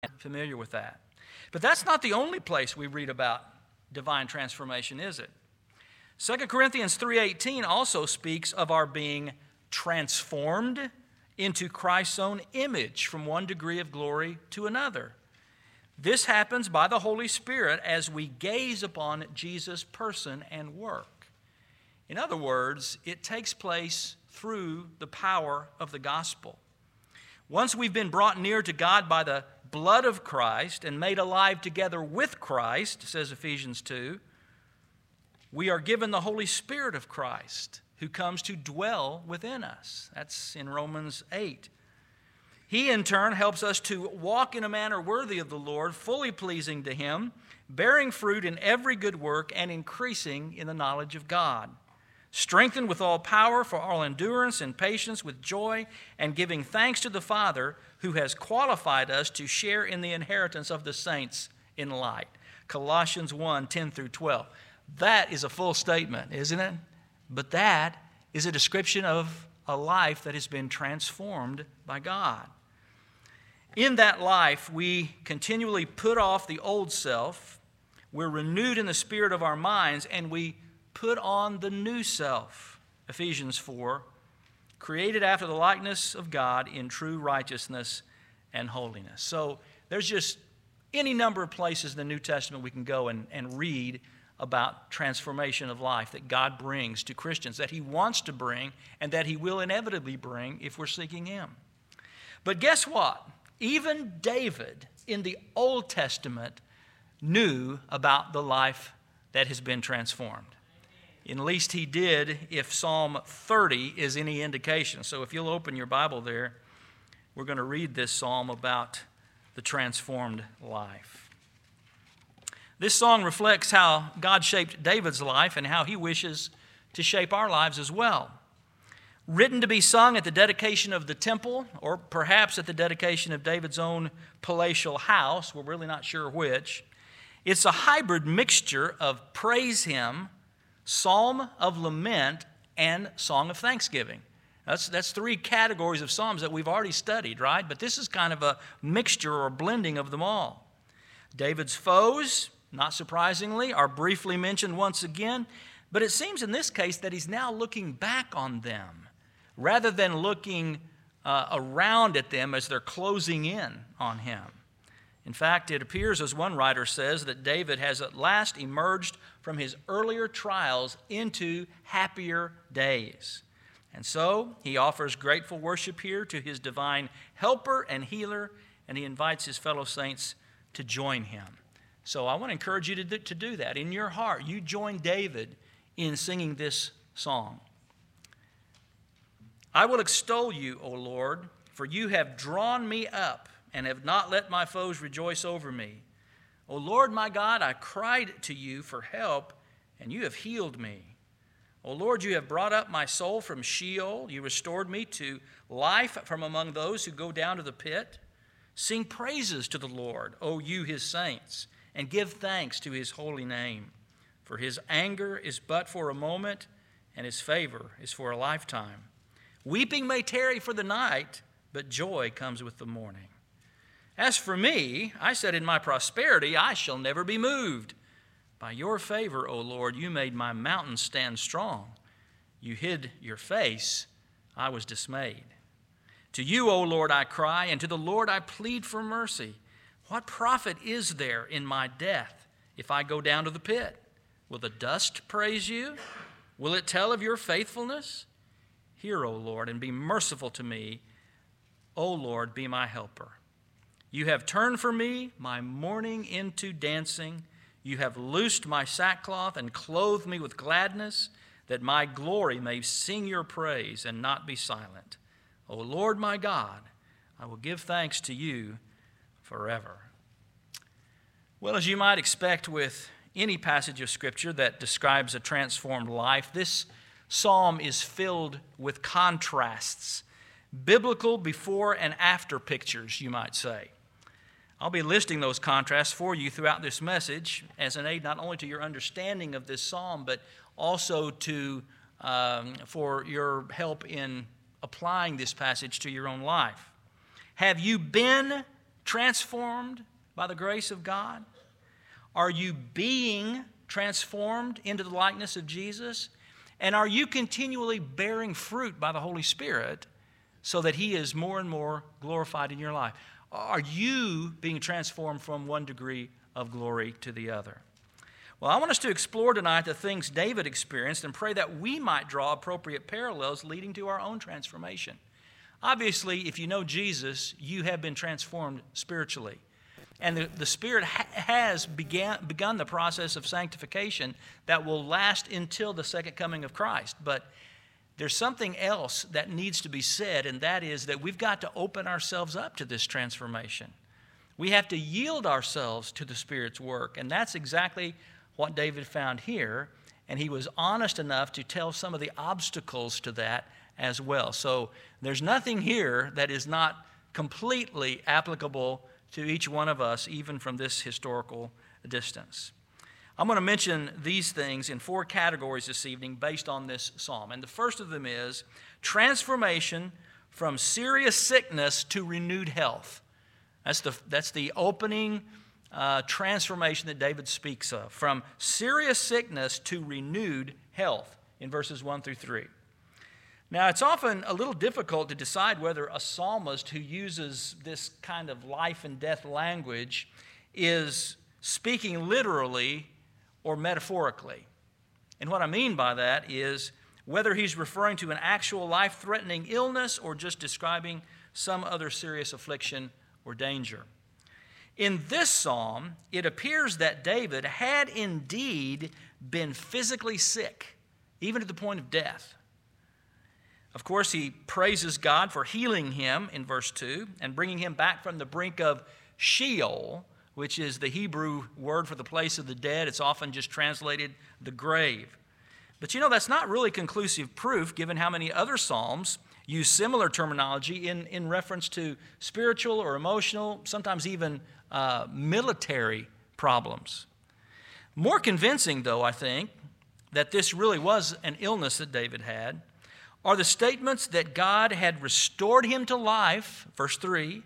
Familiar with that. But that's not the only place we read about divine transformation, is it? 2 Corinthians 3:18 also speaks of our being transformed into Christ's own image from one degree of glory to another. This happens by the Holy Spirit as we gaze upon Jesus' person and work. In other words, it takes place through the power of the gospel. Once we've been brought near to God by the blood of Christ and made alive together with Christ, says Ephesians 2, we are given the Holy Spirit of Christ who comes to dwell within us. That's in Romans 8. He, in turn, helps us to walk in a manner worthy of the Lord, fully pleasing to Him, bearing fruit in every good work and increasing in the knowledge of God, strengthened with all power for all endurance and patience with joy, and giving thanks to the Father who has qualified us to share in the inheritance of the saints in light. Colossians 1:10-12. That is a full statement, isn't it? But that is a description of a life that has been transformed by God. In that life, we continually put off the old self, we're renewed in the spirit of our minds, and we put on the new self, Ephesians 4, created after the likeness of God in true righteousness and holiness. So there's just any number of places in the New Testament we can go and read about transformation of life that God brings to Christians, that He wants to bring and that He will inevitably bring if we're seeking Him. But guess what? Even David in the Old Testament knew about the life that has been transformed. At least he did if Psalm 30 is any indication. So if you'll open your Bible there, we're going to read this psalm about the transformed life. This song reflects how God shaped David's life and how He wishes to shape our lives as well. Written to be sung at the dedication of the temple, or perhaps at the dedication of David's own palatial house, we're really not sure which, it's a hybrid mixture of praise hymn, psalm of lament, and song of thanksgiving. That's three categories of psalms that we've already studied, right? But this is kind of a mixture or blending of them all. David's foes, not surprisingly, are briefly mentioned once again, but it seems in this case that he's now looking back on them rather than looking around at them as they're closing in on him. In fact, it appears, as one writer says, that David has at last emerged from his earlier trials into happier days. And so he offers grateful worship here to his divine helper and healer, and he invites his fellow saints to join him. So I want to encourage you to do that. In your heart, you join David in singing this song. I will extol you, O Lord, for you have drawn me up and have not let my foes rejoice over me. O Lord my God, I cried to you for help, and you have healed me. O Lord, you have brought up my soul from Sheol. You restored me to life from among those who go down to the pit. Sing praises to the Lord, O you his saints, and give thanks to his holy name. For his anger is but for a moment, and his favor is for a lifetime. Weeping may tarry for the night, but joy comes with the morning. As for me, I said in my prosperity, I shall never be moved. By your favor, O Lord, you made my mountain stand strong. You hid your face, I was dismayed. To you, O Lord, I cry, and to the Lord I plead for mercy. What profit is there in my death if I go down to the pit? Will the dust praise you? Will it tell of your faithfulness? Hear, O Lord, and be merciful to me. O Lord, be my helper. You have turned for me my mourning into dancing. You have loosed my sackcloth and clothed me with gladness, that my glory may sing your praise and not be silent. O Lord my God, I will give thanks to you forever. Well, as you might expect with any passage of Scripture that describes a transformed life, this psalm is filled with contrasts, biblical before and after pictures, you might say. I'll be listing those contrasts for you throughout this message as an aid not only to your understanding of this psalm, but also for your help in applying this passage to your own life. Have you been transformed by the grace of God? Are you being transformed into the likeness of Jesus? And are you continually bearing fruit by the Holy Spirit so that He is more and more glorified in your life? Are you being transformed from one degree of glory to the other? Well, I want us to explore tonight the things David experienced and pray that we might draw appropriate parallels leading to our own transformation. Obviously, if you know Jesus, you have been transformed spiritually. And the Spirit has begun the process of sanctification that will last until the second coming of Christ. But there's something else that needs to be said, and that is that we've got to open ourselves up to this transformation. We have to yield ourselves to the Spirit's work, and that's exactly what David found here, and he was honest enough to tell some of the obstacles to that as well. So there's nothing here that is not completely applicable to each one of us, even from this historical distance. I'm going to mention these things in 4 categories this evening based on this psalm. And the first of them is transformation from serious sickness to renewed health. That's the opening transformation that David speaks of. From serious sickness to renewed health in verses 1 through 3. Now, it's often a little difficult to decide whether a psalmist who uses this kind of life and death language is speaking literally or metaphorically. And what I mean by that is whether he's referring to an actual life-threatening illness or just describing some other serious affliction or danger. In this psalm, it appears that David had indeed been physically sick, even to the point of death. Of course, he praises God for healing him in verse 2 and bringing him back from the brink of Sheol, which is the Hebrew word for the place of the dead. It's often just translated the grave. But that's not really conclusive proof, given how many other psalms use similar terminology in reference to spiritual or emotional, sometimes even military problems. More convincing, though, I think, that this really was an illness that David had, are the statements that God had restored him to life, verse 3,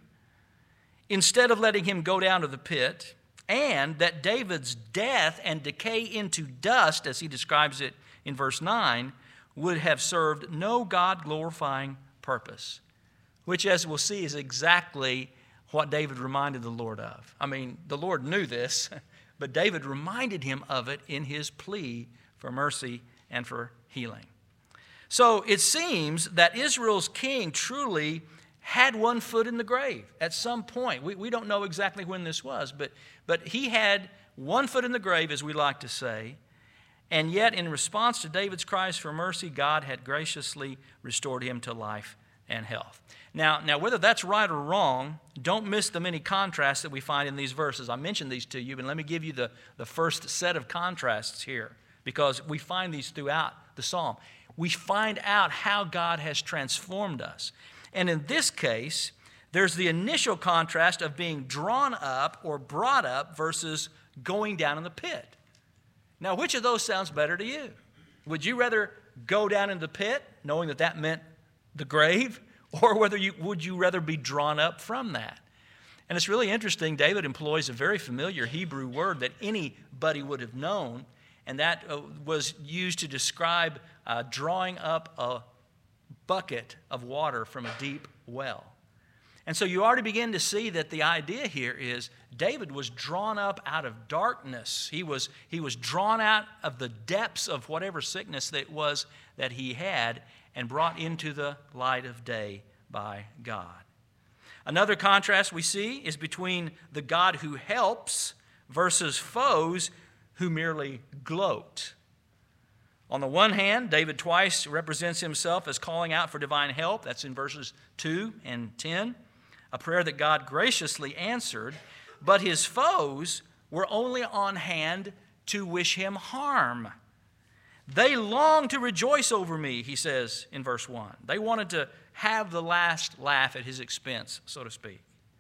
instead of letting him go down to the pit, and that David's death and decay into dust, as he describes it in verse 9, would have served no God-glorifying purpose, which, as we'll see, is exactly what David reminded the Lord of. I mean, the Lord knew this, but David reminded him of it in his plea for mercy and for healing. So it seems that Israel's king truly had one foot in the grave at some point. We don't know exactly when this was, but he had one foot in the grave, as we like to say, and yet in response to David's cries for mercy, God had graciously restored him to life and health. Now, whether that's right or wrong, don't miss the many contrasts that we find in these verses. I mentioned these to you, but let me give you the first set of contrasts here, because we find these throughout the psalm. We find out how God has transformed us. And in this case, there's the initial contrast of being drawn up or brought up versus going down in the pit. Now, which of those sounds better to you? Would you rather go down in the pit, knowing that that meant the grave, or would you rather be drawn up from that? And it's really interesting. David employs a very familiar Hebrew word that anybody would have known, and that was used to describe drawing up a bucket of water from a deep well. And so you already begin to see that the idea here is David was drawn up out of darkness. He was drawn out of the depths of whatever sickness that was that he had and brought into the light of day by God. Another contrast we see is between the God who helps versus foes who merely gloat. On the one hand, David twice represents himself as calling out for divine help. That's in verses 2 and 10, a prayer that God graciously answered. But his foes were only on hand to wish him harm. They long to rejoice over me, he says in verse 1. They wanted to have the last laugh at his expense, so to speak.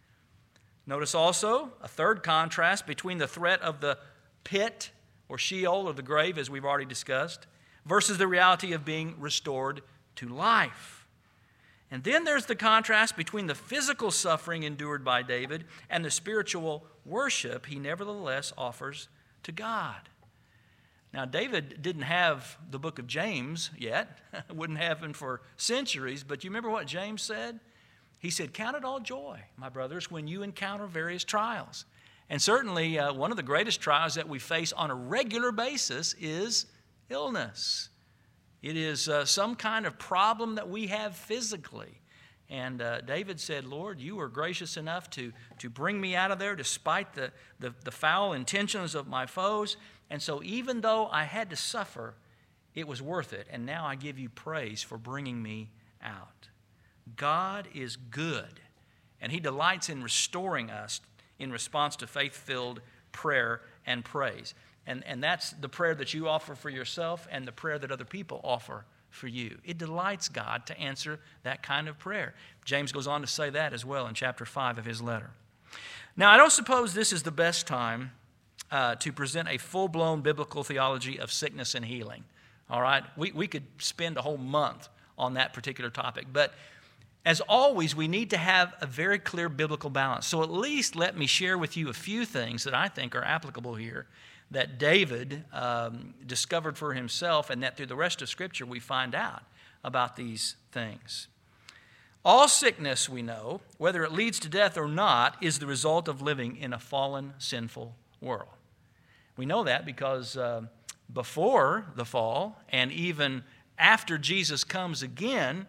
Notice also a third contrast between the threat of the pit or Sheol or the grave, as we've already discussed, versus the reality of being restored to life. And then there's the contrast between the physical suffering endured by David and the spiritual worship he nevertheless offers to God. Now, David didn't have the book of James yet. Wouldn't have been for centuries. But you remember what James said? He said, "Count it all joy, my brothers, when you encounter various trials." And certainly one of the greatest trials that we face on a regular basis is illness. It is some kind of problem that we have physically. And David said, "Lord, you were gracious enough to bring me out of there despite the foul intentions of my foes. And so even though I had to suffer, it was worth it. And now I give you praise for bringing me out." God is good, and He delights in restoring us in response to faith-filled prayer and praise. And that's the prayer that you offer for yourself and the prayer that other people offer for you. It delights God to answer that kind of prayer. James goes on to say that as well in chapter 5 of his letter. Now, I don't suppose this is the best time to present a full-blown biblical theology of sickness and healing. All right? We could spend a whole month on that particular topic. But as always, we need to have a very clear biblical balance. So at least let me share with you a few things that I think are applicable here that David discovered for himself, and that through the rest of Scripture we find out about these things. All sickness, we know, whether it leads to death or not, is the result of living in a fallen, sinful world. We know that because before the fall and even after Jesus comes again,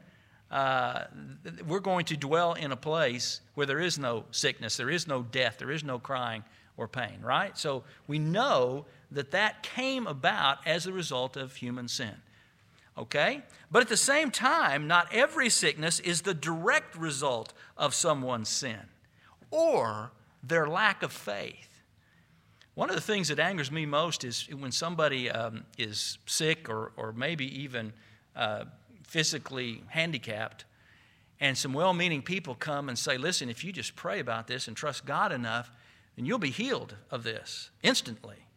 we're going to dwell in a place where there is no sickness, there is no death, there is no crying or pain, right? So we know that that came about as a result of human sin, okay? But at the same time, not every sickness is the direct result of someone's sin or their lack of faith. One of the things that angers me most is when somebody is sick or maybe even physically handicapped, and some well-meaning people come and say, "Listen, if you just pray about this and trust God enough, then you'll be healed of this instantly."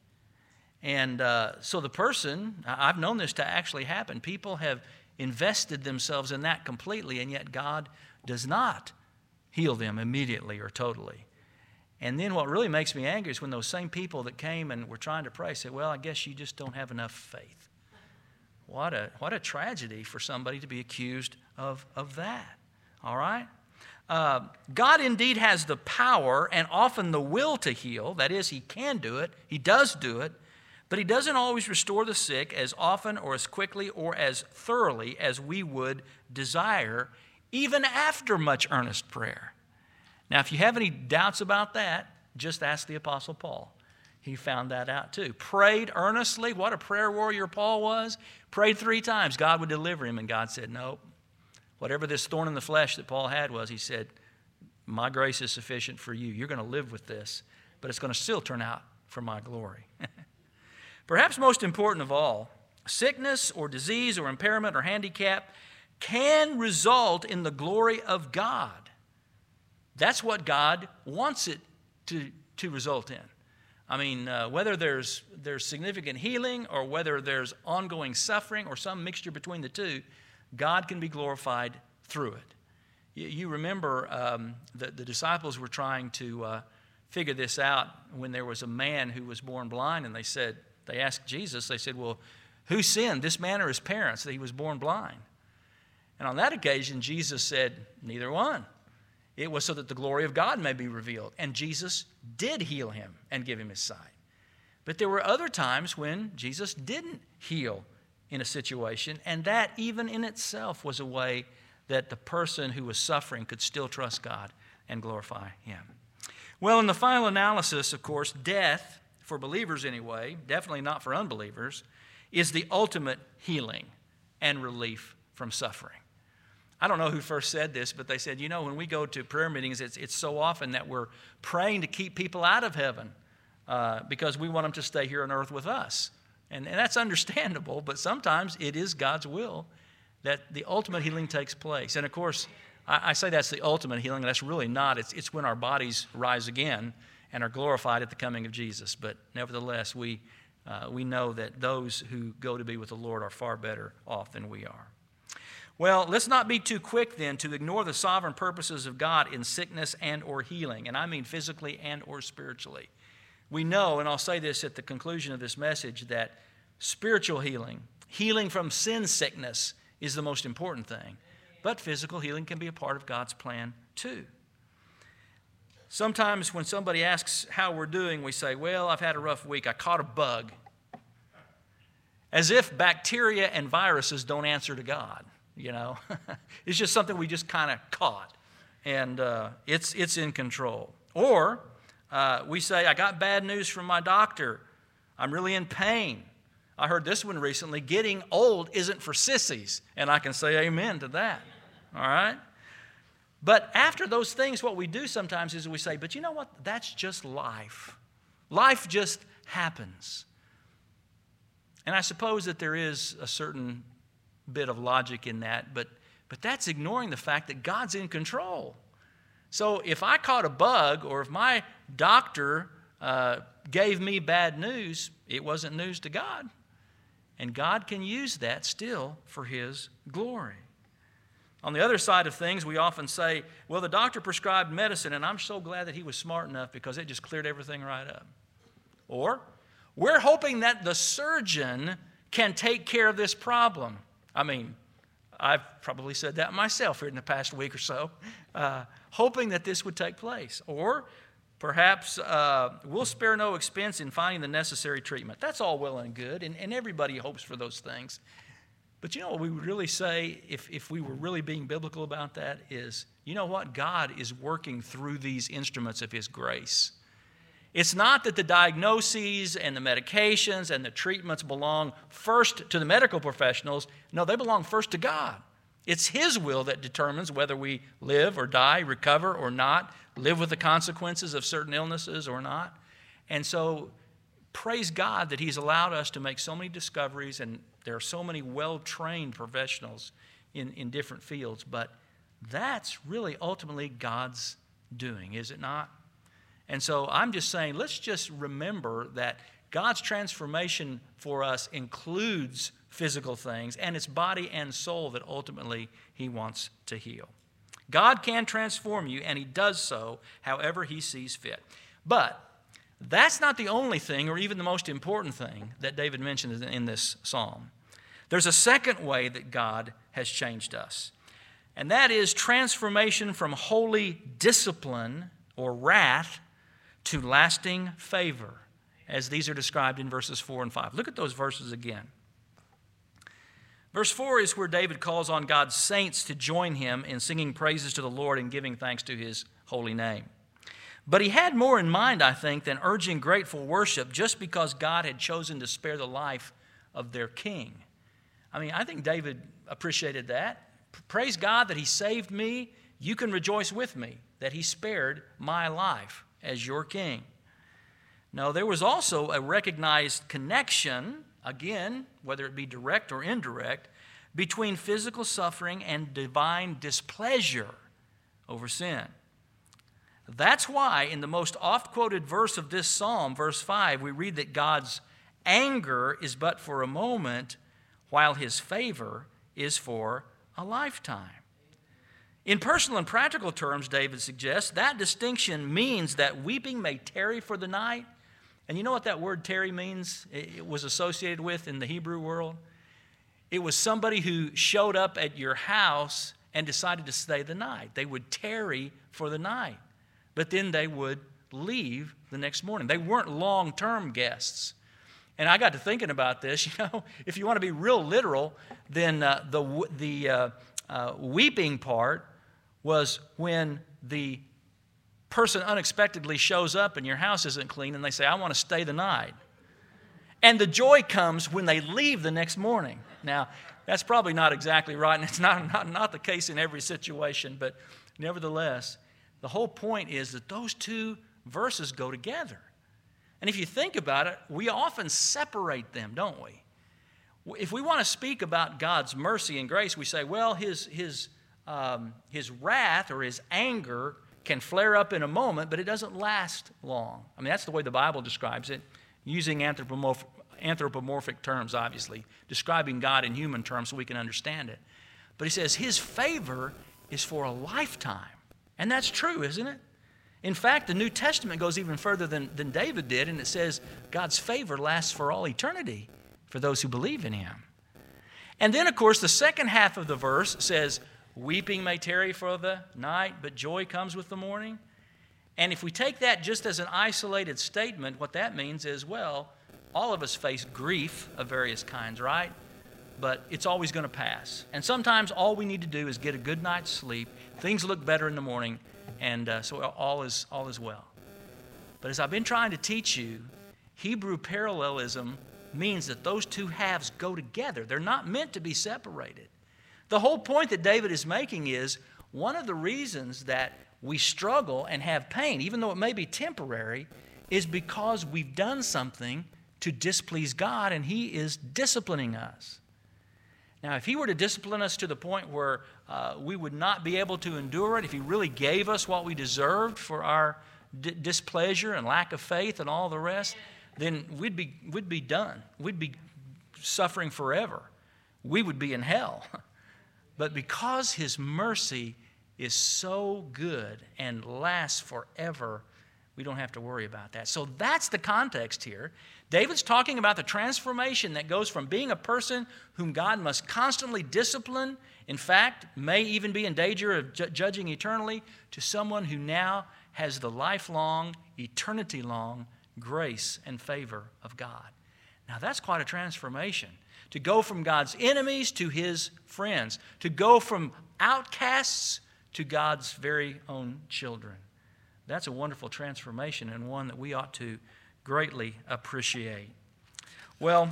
And so the person, I've known this to actually happen. People have invested themselves in that completely, and yet God does not heal them immediately or totally. And then what really makes me angry is when those same people that came and were trying to pray say, "Well, I guess you just don't have enough faith." What a tragedy for somebody to be accused of that, all right? God indeed has the power and often the will to heal. That is, He can do it. He does do it. But He doesn't always restore the sick as often or as quickly or as thoroughly as we would desire, even after much earnest prayer. Now, if you have any doubts about that, just ask the Apostle Paul. He found that out too. Prayed earnestly. What a prayer warrior Paul was. Prayed 3 times. God would deliver him, and God said, "Nope." Whatever this thorn in the flesh that Paul had was, he said, "My grace is sufficient for you. You're going to live with this, but it's going to still turn out for my glory." Perhaps most important of all, sickness or disease or impairment or handicap can result in the glory of God. That's what God wants it to result in. I mean, whether there's significant healing or whether there's ongoing suffering or some mixture between the two, God can be glorified through it. You remember the disciples were trying to figure this out when there was a man who was born blind, and they asked Jesus, they said, "Well, who sinned, this man or his parents, that he was born blind?" And on that occasion, Jesus said, "Neither one. It was so that the glory of God may be revealed." And Jesus did heal him and give him his sight. But there were other times when Jesus didn't heal in a situation, and that even in itself was a way that the person who was suffering could still trust God and glorify Him. Well, in the final analysis, of course, death, for believers anyway, definitely not for unbelievers, is the ultimate healing and relief from suffering. I don't know who first said this, but they said, when we go to prayer meetings, it's so often that we're praying to keep people out of heaven because we want them to stay here on earth with us. And that's understandable, but sometimes it is God's will that the ultimate healing takes place. And of course, I say that's the ultimate healing. That's really not. It's when our bodies rise again and are glorified at the coming of Jesus. But nevertheless, we know that those who go to be with the Lord are far better off than we are. Well, let's not be too quick then to ignore the sovereign purposes of God in sickness and or healing, and I mean physically and or spiritually. We know, and I'll say this at the conclusion of this message, that spiritual healing, healing from sin sickness, is the most important thing. But physical healing can be a part of God's plan too. Sometimes when somebody asks how we're doing, we say, well, I've had a rough week. I caught a bug. As if bacteria and viruses don't answer to God, you know. It's just something we just kind of caught, and it's in control. Or we say, I got bad news from my doctor. I'm really in pain. I heard this one recently, getting old isn't for sissies, and I can say amen to that, all right? But after those things, what we do sometimes is we say, but you know what? That's just life. Life just happens. And I suppose that there is a certain bit of logic in that, but that's ignoring the fact that God's in control. So if I caught a bug or if my doctor gave me bad news, it wasn't news to God. And God can use that still for His glory. On the other side of things, we often say, well, the doctor prescribed medicine, and I'm so glad that he was smart enough because it just cleared everything right up. Or, we're hoping that the surgeon can take care of this problem. I mean, I've probably said that myself here in the past week or so, hoping that this would take place. Or perhaps we'll spare no expense in finding the necessary treatment. That's all well and good, and everybody hopes for those things. But you know what we would really say, if we were really being biblical about that, is, you know what? God is working through these instruments of His grace. It's not that the diagnoses and the medications and the treatments belong first to the medical professionals. No, they belong first to God. It's His will that determines whether we live or die, recover or not, live with the consequences of certain illnesses or not. And so, praise God that He's allowed us to make so many discoveries, and there are so many well-trained professionals in different fields. But that's really ultimately God's doing, is it not? And so I'm just saying, let's just remember that God's transformation for us includes physical things, and it's body and soul that ultimately He wants to heal. God can transform you, and He does so however He sees fit. But that's not the only thing, or even the most important thing, that David mentions in this psalm. There's a second way that God has changed us, and that is transformation from holy discipline or wrath to lasting favor, as these are described in verses 4 and 5. Look at those verses again. Verse 4 is where David calls on God's saints to join him in singing praises to the Lord and giving thanks to His holy name. But he had more in mind, I think, than urging grateful worship just because God had chosen to spare the life of their king. I mean, I think David appreciated that. Praise God that He saved me. You can rejoice with me that He spared my life as your king. No, there was also a recognized connection, again, whether it be direct or indirect, between physical suffering and divine displeasure over sin. That's why in the most oft-quoted verse of this psalm, verse 5, we read that God's anger is but for a moment, while His favor is for a lifetime. In personal and practical terms, David suggests, that distinction means that weeping may tarry for the night. And you know what that word tarry means? It was associated with in the Hebrew world? It was somebody who showed up at your house and decided to stay the night. They would tarry for the night, but then they would leave the next morning. They weren't long-term guests. And I got to thinking about this. You know, if you want to be real literal, then the weeping part was when the person unexpectedly shows up and your house isn't clean and they say, I want to stay the night. And the joy comes when they leave the next morning. Now, that's probably not exactly right, and it's not the case in every situation, but nevertheless, the whole point is that those two verses go together. And if you think about it, we often separate them, don't we? If we want to speak about God's mercy and grace, we say, well, His wrath or His anger can flare up in a moment, but it doesn't last long. I mean, that's the way the Bible describes it, using anthropomorphic terms, obviously, describing God in human terms so we can understand it. But he says his favor is for a lifetime. And that's true, isn't it? In fact, the New Testament goes even further than David did, and it says God's favor lasts for all eternity for those who believe in him. And then, of course, the second half of the verse says, weeping may tarry for the night, but joy comes with the morning. And if we take that just as an isolated statement, what that means is, well, all of us face grief of various kinds, right? But it's always going to pass. And sometimes all we need to do is get a good night's sleep. Things look better in the morning, and so all is well. But as I've been trying to teach you, Hebrew parallelism means that those two halves go together. They're not meant to be separated. The whole point that David is making is one of the reasons that we struggle and have pain, even though it may be temporary, is because we've done something to displease God, and he is disciplining us. Now, if he were to discipline us to the point where we would not be able to endure it, if he really gave us what we deserved for our displeasure and lack of faith and all the rest, then we'd be done. We'd be suffering forever. We would be in hell. But because his mercy is so good and lasts forever, we don't have to worry about that. So that's the context here. David's talking about the transformation that goes from being a person whom God must constantly discipline, in fact, may even be in danger of judging eternally, to someone who now has the lifelong, eternity-long grace and favor of God. Now that's quite a transformation. To go from God's enemies to his friends. To go from outcasts to God's very own children. That's a wonderful transformation, and one that we ought to greatly appreciate. Well,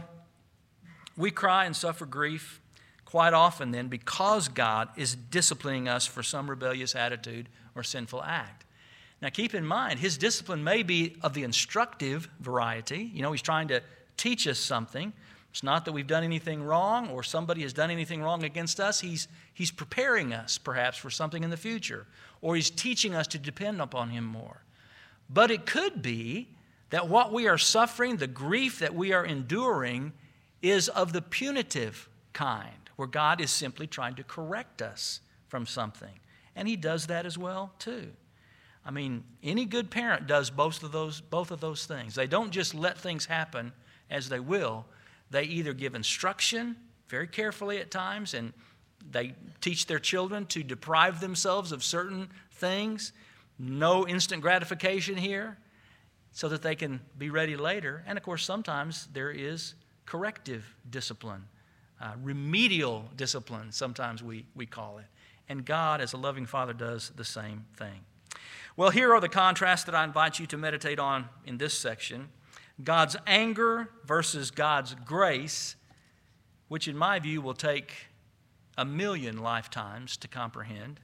we cry and suffer grief quite often then because God is disciplining us for some rebellious attitude or sinful act. Now keep in mind, his discipline may be of the instructive variety. You know, he's trying to teach us something. It's not that we've done anything wrong or somebody has done anything wrong against us. He's preparing us perhaps for something in the future, or he's teaching us to depend upon him more. But it could be that what we are suffering, the grief that we are enduring, is of the punitive kind, where God is simply trying to correct us from something. And he does that as well, too. I mean, any good parent does both of those things. They don't just let things happen as they will. They either give instruction very carefully at times, and they teach their children to deprive themselves of certain things. No instant gratification here, so that they can be ready later. And of course, sometimes there is corrective discipline, remedial discipline, sometimes we call it. And God, as a loving Father, does the same thing. Well, here are the contrasts that I invite you to meditate on in this section. God's anger versus God's grace, which in my view will take 1,000,000 lifetimes to comprehend.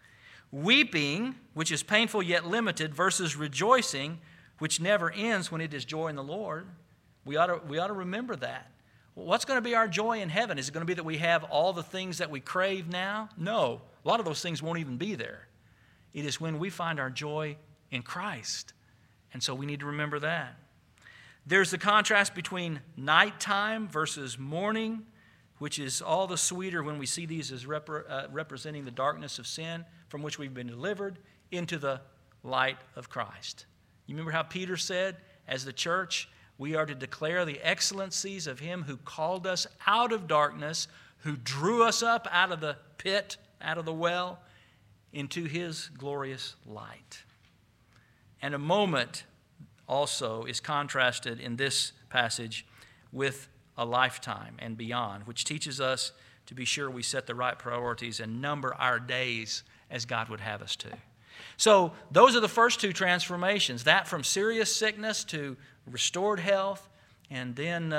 Weeping, which is painful yet limited, versus rejoicing, which never ends when it is joy in the Lord. We ought to remember that. What's going to be our joy in heaven? Is it going to be that we have all the things that we crave now? No. A lot of those things won't even be there. It is when we find our joy in Christ. And so we need to remember that. There's the contrast between nighttime versus morning, which is all the sweeter when we see these as representing the darkness of sin from which we've been delivered into the light of Christ. You remember how Peter said, as the church, we are to declare the excellencies of him who called us out of darkness, who drew us up out of the pit, out of the well, into his glorious light. And a moment also is contrasted in this passage with a lifetime and beyond, which teaches us to be sure we set the right priorities and number our days as God would have us to. So those are the first two transformations, that from serious sickness to restored health, and then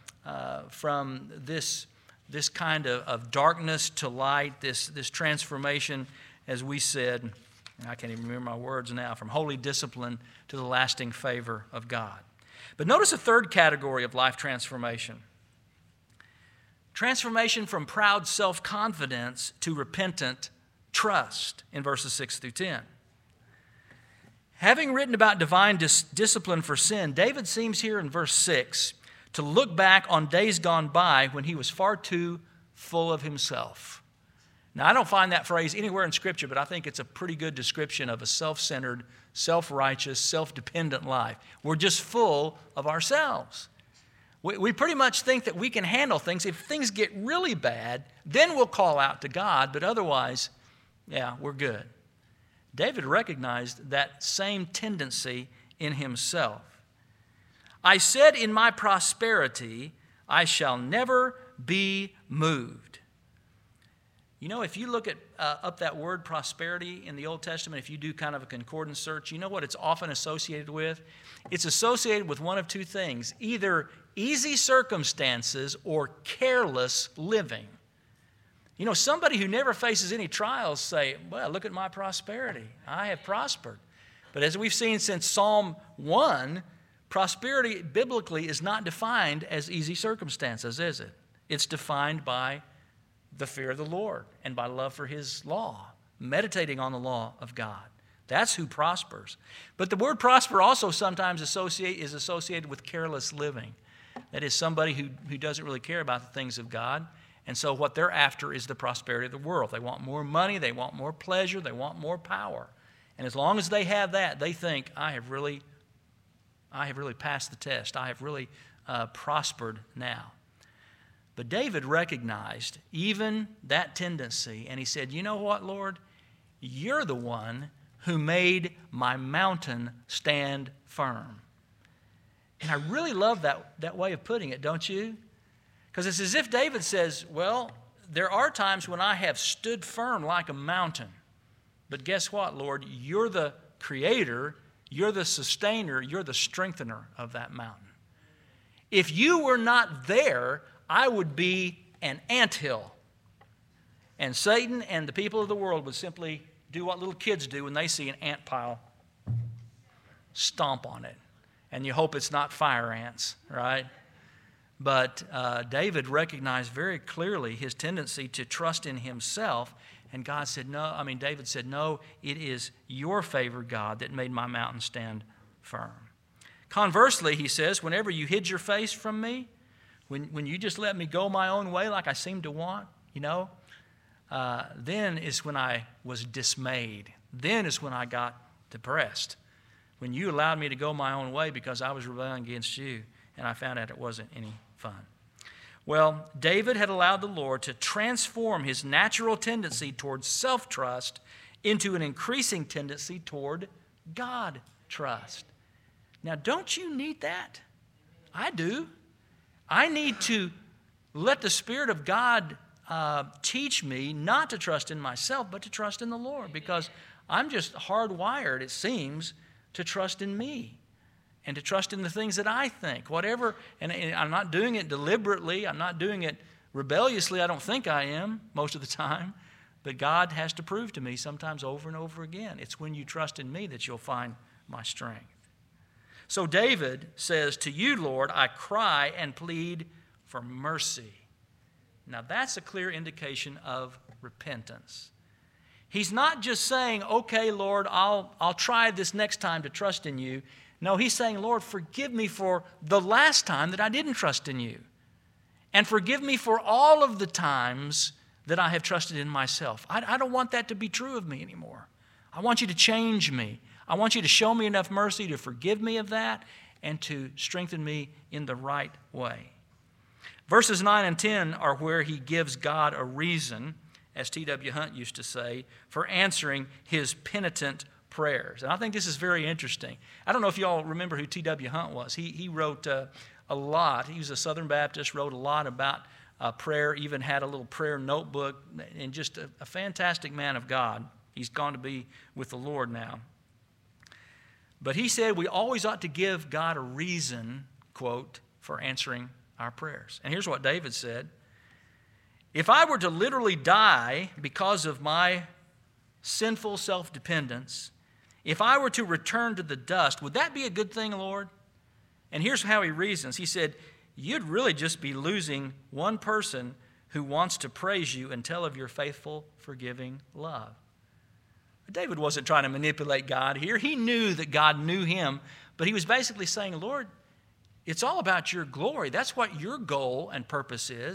from this kind of darkness to light, this transformation, as we said, and I can't even remember my words now, from holy discipline to the lasting favor of God. But notice a third category of life transformation. Transformation from proud self-confidence to repentant trust in verses 6 through 10. Having written about divine discipline for sin, David seems here in verse 6 to look back on days gone by when he was far too full of himself. Now, I don't find that phrase anywhere in Scripture, but I think it's a pretty good description of a self-centered, self-righteous, self-dependent life. We're just full of ourselves. We pretty much think that we can handle things. If things get really bad, then we'll call out to God, but otherwise, yeah, we're good. David recognized that same tendency in himself. I said in my prosperity, I shall never be moved. You know, if you look at up that word prosperity in the Old Testament, if you do kind of a concordance search, you know what it's often associated with? It's associated with one of two things, either easy circumstances or careless living. You know, somebody who never faces any trials say, well, look at my prosperity. I have prospered. But as we've seen since Psalm 1, prosperity biblically is not defined as easy circumstances, is it? It's defined by the fear of the Lord and by love for His law, meditating on the law of God. That's who prospers. But the word prosper also sometimes is associated with careless living. That is somebody who doesn't really care about the things of God. And so what they're after is the prosperity of the world. They want more money, they want more pleasure, they want more power. And as long as they have that, they think, I have really passed the test. I have really prospered now. But David recognized even that tendency, and he said, you know what, Lord? You're the one who made my mountain stand firm. And I really love that way of putting it, don't you? Because it's as if David says, well, there are times when I have stood firm like a mountain. But guess what, Lord? You're the creator, you're the sustainer, you're the strengthener of that mountain. If you were not there, I would be an anthill. And Satan and the people of the world would simply do what little kids do when they see an ant pile. Stomp on it. And you hope it's not fire ants, right? But David recognized very clearly his tendency to trust in himself. And David said, no, it is your favor, God, that made my mountain stand firm. Conversely, he says, whenever you hid your face from me, when you just let me go my own way like I seem to want, then is when I was dismayed. Then is when I got depressed. When you allowed me to go my own way because I was rebelling against you and I found out it wasn't any fun. Well, David had allowed the Lord to transform his natural tendency towards self-trust into an increasing tendency toward God trust. Now, don't you need that? I do. I need to let the Spirit of God teach me not to trust in myself, but to trust in the Lord, because I'm just hardwired, it seems, to trust in me and to trust in the things that I think. Whatever, and I'm not doing it deliberately. I'm not doing it rebelliously. I don't think I am most of the time. But God has to prove to me sometimes over and over again. It's when you trust in me that you'll find my strength. So David says, to you, Lord, I cry and plead for mercy. Now that's a clear indication of repentance. He's not just saying, okay, Lord, I'll try this next time to trust in you. No, he's saying, Lord, forgive me for the last time that I didn't trust in you. And forgive me for all of the times that I have trusted in myself. I don't want that to be true of me anymore. I want you to change me. I want you to show me enough mercy to forgive me of that and to strengthen me in the right way. Verses 9 and 10 are where he gives God a reason, as T.W. Hunt used to say, for answering his penitent prayers. And I think this is very interesting. I don't know if you all remember who T.W. Hunt was. He wrote a lot. He was a Southern Baptist, wrote a lot about prayer, even had a little prayer notebook, and just a fantastic man of God. He's gone to be with the Lord now. But he said we always ought to give God a reason, quote, for answering our prayers. And here's what David said. If I were to literally die because of my sinful self-dependence, if I were to return to the dust, would that be a good thing, Lord? And here's how he reasons. He said, you'd really just be losing one person who wants to praise you and tell of your faithful, forgiving love. David wasn't trying to manipulate God here. He knew that God knew him, but he was basically saying, Lord, it's all about your glory. That's what your goal and purpose is.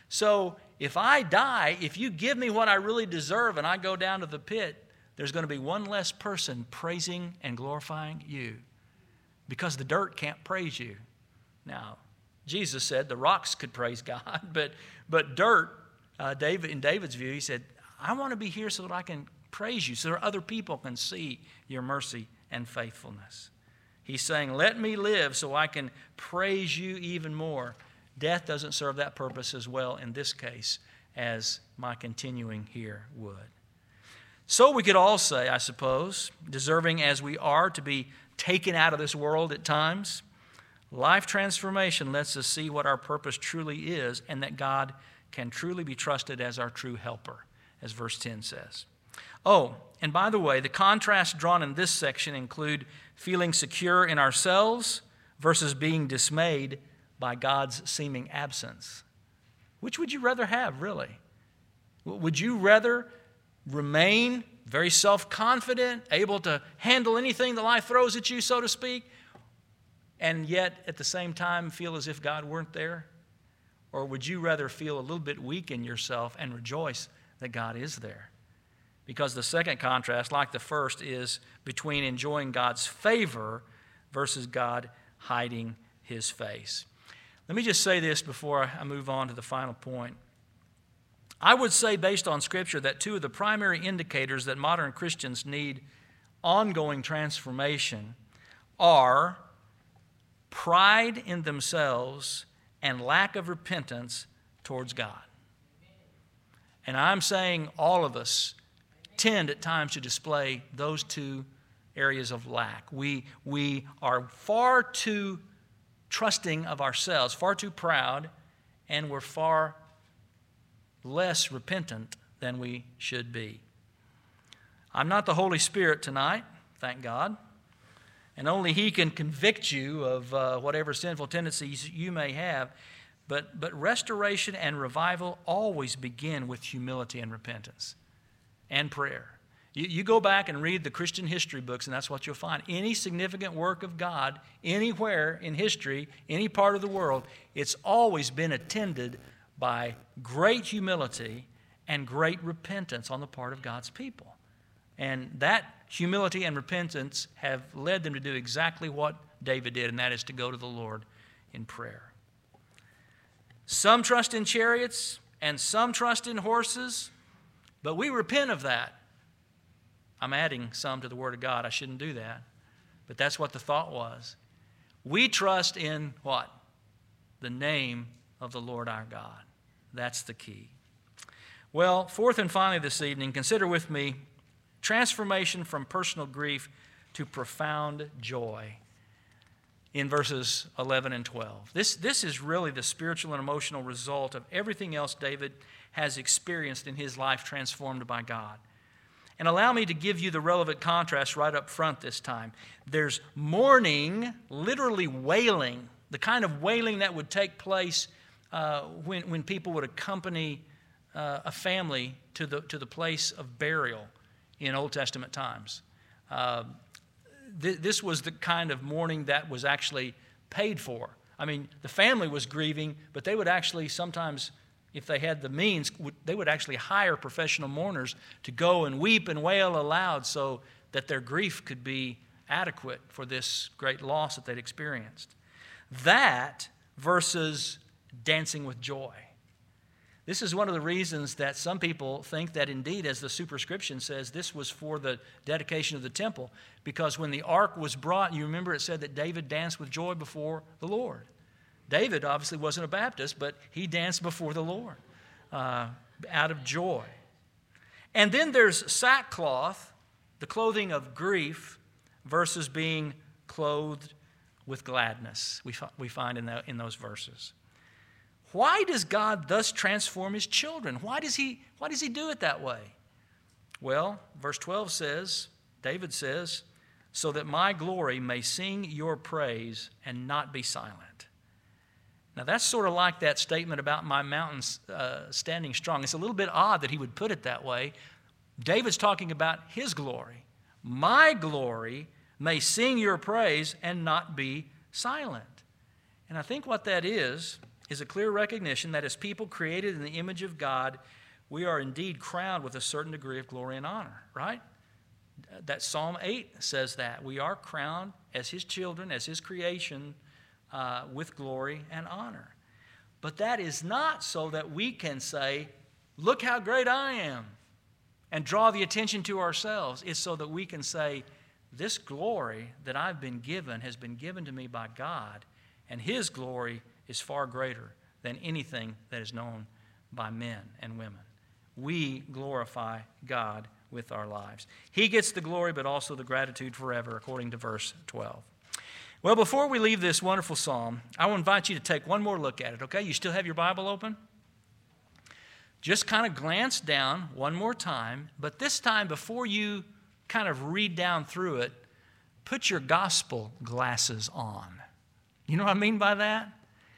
So if I die, if you give me what I really deserve and I go down to the pit, there's going to be one less person praising and glorifying you, because the dirt can't praise you. Now, Jesus said the rocks could praise God, but dirt, in David's view, he said, I want to be here so that I can praise you, so that other people can see your mercy and faithfulness. He's saying, let me live so I can praise you even more. Death doesn't serve that purpose as well in this case as my continuing here would. So we could all say, I suppose, deserving as we are to be taken out of this world at times, life transformation lets us see what our purpose truly is, and that God can truly be trusted as our true helper, as verse 10 says. Oh, and by the way, the contrasts drawn in this section include feeling secure in ourselves versus being dismayed by God's seeming absence. Which would you rather have, really? Would you rather remain very self-confident, able to handle anything that life throws at you, so to speak, and yet at the same time feel as if God weren't there? Or would you rather feel a little bit weak in yourself and rejoice that God is there? Because the second contrast, like the first, is between enjoying God's favor versus God hiding his face. Let me just say this before I move on to the final point. I would say, based on Scripture, that two of the primary indicators that modern Christians need ongoing transformation are pride in themselves and lack of repentance towards God. And I'm saying all of us tend at times to display those two areas of lack. We are far too trusting of ourselves, far too proud, and we're far less repentant than we should be. I'm not the Holy Spirit tonight, thank God, and only He can convict you of whatever sinful tendencies you may have, but restoration and revival always begin with humility and repentance and prayer. You go back and read the Christian history books, and that's what you'll find. Any significant work of God, anywhere in history, any part of the world, it's always been attended by great humility and great repentance on the part of God's people. And that humility and repentance have led them to do exactly what David did, and that is to go to the Lord in prayer. Some trust in chariots and some trust in horses, but we repent of that. I'm adding some to the Word of God. I shouldn't do that. But that's what the thought was. We trust in what? The name of the Lord our God. That's the key. Well, fourth and finally this evening, consider with me transformation from personal grief to profound joy in verses 11 and 12. This is really the spiritual and emotional result of everything else David has experienced in his life transformed by God. And allow me to give you the relevant contrast right up front this time. There's mourning, literally wailing, the kind of wailing that would take place when people would accompany a family to the place of burial in Old Testament times. This was the kind of mourning that was actually paid for. I mean, the family was grieving, but they would actually sometimes, if they had the means, they would actually hire professional mourners to go and weep and wail aloud so that their grief could be adequate for this great loss that they'd experienced. That versus dancing with joy. This is one of the reasons that some people think that indeed, as the superscription says, this was for the dedication of the temple, because when the ark was brought, you remember it said that David danced with joy before the Lord. David obviously wasn't a Baptist, but he danced before the Lord out of joy. And then there's sackcloth, the clothing of grief, versus being clothed with gladness, we find in those verses. Why does God thus transform his children? Why does he do it that way? Well, verse 12 says, David says, so that my glory may sing your praise and not be silent. Now, that's sort of like that statement about my mountains standing strong. It's a little bit odd that he would put it that way. David's talking about his glory. My glory may sing your praise and not be silent. And I think what that is is a clear recognition that as people created in the image of God, we are indeed crowned with a certain degree of glory and honor, right? That Psalm 8 says that. We are crowned as His children, as His creation, with glory and honor. But that is not so that we can say, look how great I am, and draw the attention to ourselves. It's so that we can say, this glory that I've been given has been given to me by God, and His glory is far greater than anything that is known by men and women. We glorify God with our lives. He gets the glory, but also the gratitude forever, according to verse 12. Well, before we leave this wonderful psalm, I will invite you to take one more look at it, okay? You still have your Bible open? Just kind of glance down one more time, but this time before you kind of read down through it, put your gospel glasses on. You know what I mean by that?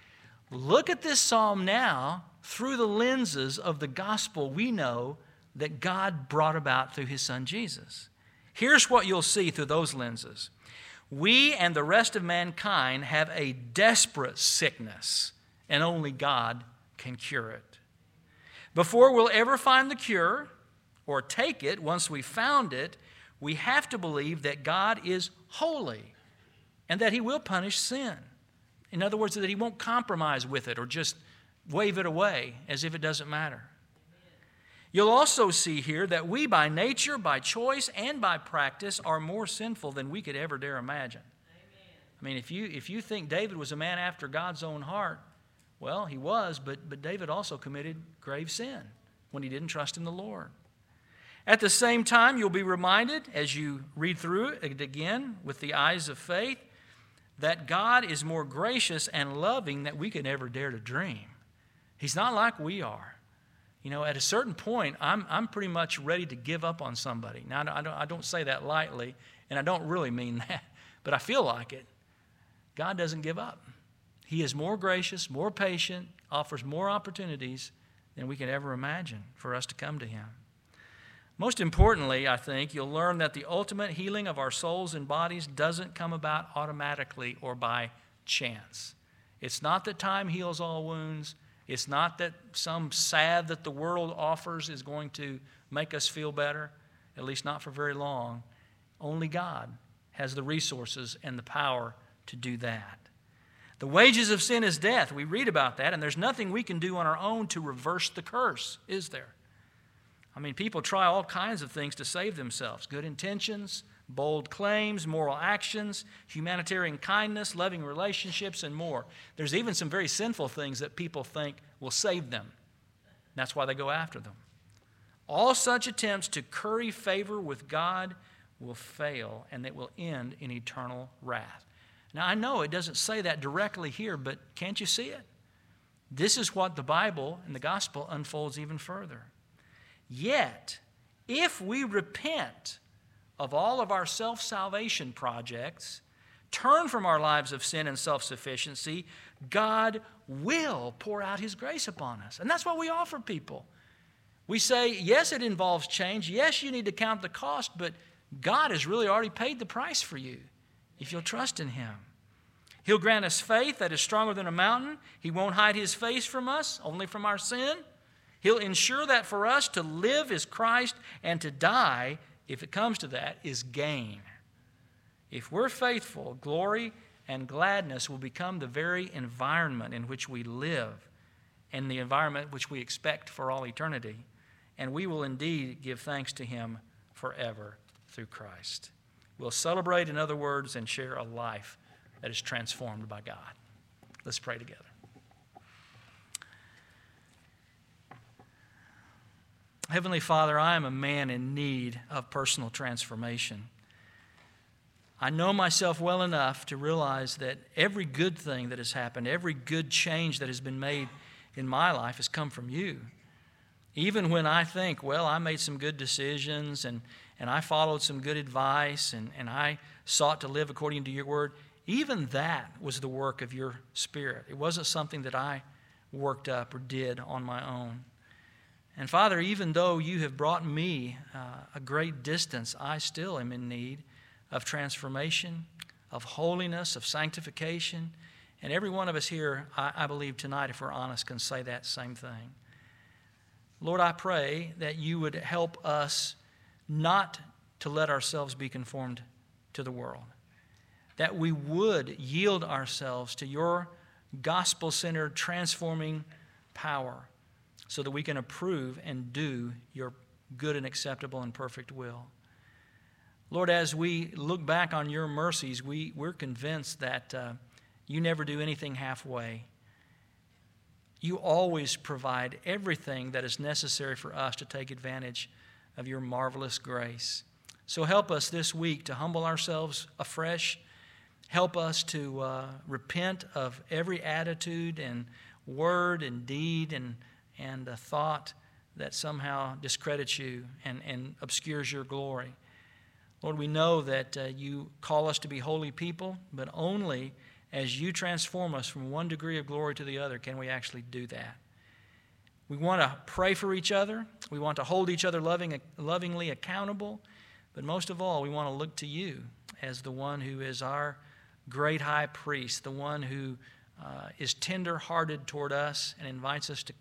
Look at this psalm now through the lenses of the gospel we know that God brought about through His Son Jesus. Here's what you'll see through those lenses. We and the rest of mankind have a desperate sickness, and only God can cure it. Before we'll ever find the cure or take it, once we've found it, we have to believe that God is holy and that He will punish sin. In other words, that He won't compromise with it or just wave it away as if it doesn't matter. You'll also see here that we by nature, by choice, and by practice are more sinful than we could ever dare imagine. I mean, if you think David was a man after God's own heart, well, he was, but David also committed grave sin when he didn't trust in the Lord. At the same time, you'll be reminded as you read through it again with the eyes of faith that God is more gracious and loving than we could ever dare to dream. He's not like we are. You know, at a certain point, I'm pretty much ready to give up on somebody. Now, I don't say that lightly, and I don't really mean that, but I feel like it. God doesn't give up. He is more gracious, more patient, offers more opportunities than we can ever imagine for us to come to Him. Most importantly, I think, you'll learn that the ultimate healing of our souls and bodies doesn't come about automatically or by chance. It's not that time heals all wounds. It's not that some salve that the world offers is going to make us feel better, at least not for very long. Only God has the resources and the power to do that. The wages of sin is death. We read about that, and there's nothing we can do on our own to reverse the curse, is there? I mean, people try all kinds of things to save themselves. Good intentions, bold claims, moral actions, humanitarian kindness, loving relationships, and more. There's even some very sinful things that people think will save them. That's why they go after them. All such attempts to curry favor with God will fail, and it will end in eternal wrath. Now, I know it doesn't say that directly here, but can't you see it? This is what the Bible and the gospel unfolds even further. Yet, if we repent of all of our self-salvation projects, turn from our lives of sin and self-sufficiency, God will pour out His grace upon us. And that's what we offer people. We say, yes, it involves change. Yes, you need to count the cost, but God has really already paid the price for you if you'll trust in Him. He'll grant us faith that is stronger than a mountain. He won't hide His face from us, only from our sin. He'll ensure that for us to live is Christ and to die, if it comes to that, is gain. If we're faithful, glory and gladness will become the very environment in which we live and the environment which we expect for all eternity. And we will indeed give thanks to Him forever through Christ. We'll celebrate, in other words, and share a life that is transformed by God. Let's pray together. Heavenly Father, I am a man in need of personal transformation. I know myself well enough to realize that every good thing that has happened, every good change that has been made in my life has come from You. Even when I think, well, I made some good decisions and I followed some good advice and I sought to live according to Your word, even that was the work of Your Spirit. It wasn't something that I worked up or did on my own. And Father, even though You have brought me a great distance, I still am in need of transformation, of holiness, of sanctification, And every one of us here, I believe tonight, if we're honest, can say that same thing. Lord, I pray that you would help us not to let ourselves be conformed to the world, that we would yield ourselves to your gospel-centered, transforming power so that we can approve and do your good and acceptable and perfect will. Lord, as we look back on your mercies, we're convinced that you never do anything halfway. You always provide everything that is necessary for us to take advantage of your marvelous grace. So help us this week to humble ourselves afresh. Help us to repent of every attitude and word and deed and thought that somehow discredits you and obscures your glory. Lord, we know that you call us to be holy people, but only as you transform us from one degree of glory to the other can we actually do that. We want to pray for each other. We want to hold each other lovingly accountable. But most of all, we want to look to you as the one who is our great high priest, the one who is tender-hearted toward us and invites us to